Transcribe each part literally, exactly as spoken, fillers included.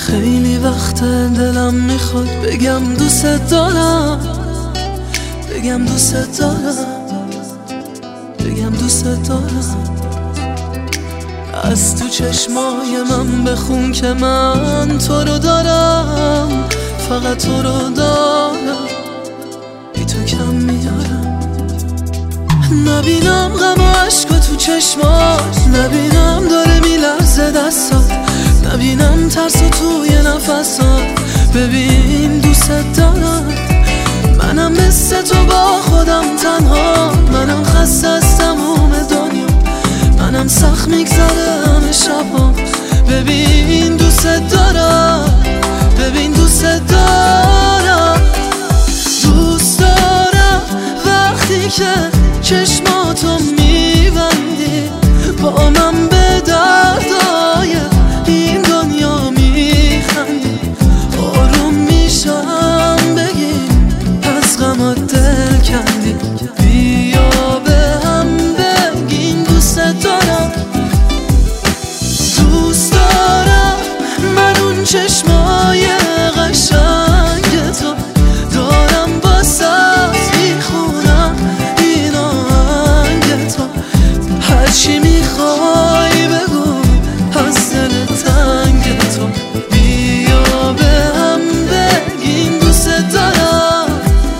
خیلی وقت دلم میخواد بگم دوست دارم، بگم دوست دارم، بگم دوست دارم. از تو چشمای من بخون که من تو رو دارم، فقط تو رو دارم، بی تو کم میارم. نبینم غم و عشق تو چشمات، نبینم داره میلرزه دستات، نبینم ترس توی نفسات. ببین دوست دارم، منم مثل تو با خودم تنها، منم خسته از تموم دنیا، منم سخت میگذره همه شبام. ببین دوست دارم، ببین دوست دارم، دوست دارم وقتی که چشماتو میبندی، با من به دردای این دنیا میخندی. آروم میشم بگیم از غمات دل کندی، بیا به هم بگیم دوست دارم. دوست دارم من اون چشمای قشنگ تو دارم، واسه میخونم این آهنگ تو. هرچی میخوای بگو از دل تنگ تو، بیا به هم بگیم دوست دارم.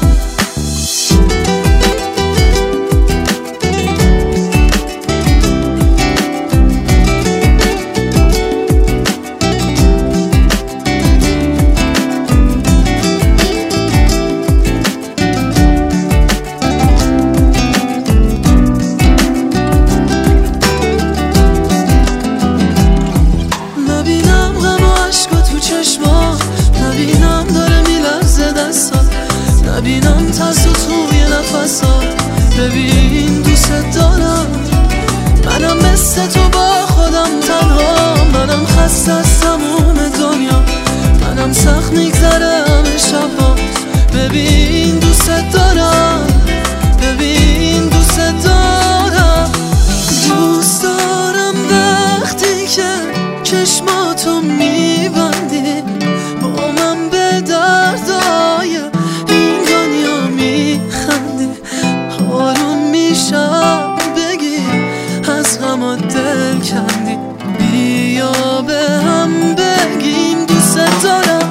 نبینم داره میلرزه دستات، نبینم ترس توی نفسات. ببین دوست دارم، منم مثل تو با خودم تنها، منم خسته از تموم دنیا، منم سخت میگذره همه شبام. ببین دوست دارم، ببین دوست دارم، دوست دارم وقتی که چشماتو میبندی، با من به دردای این دنیا میخندی. آروم میشم بگی از غمات دل کندی، بیا به هم بگیم دوست دارم.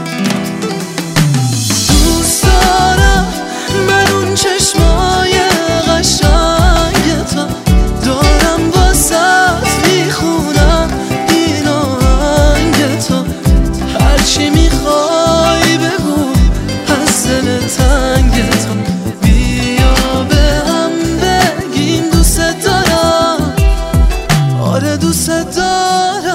دوست دارم من اون چشمای قشنگ تو دارم، واسه میخونم این آهنگ تو. هرچی میخوای بگو از دل تنگ تو، بیا به هم بگیم دوست دارم. آره دوست دارم.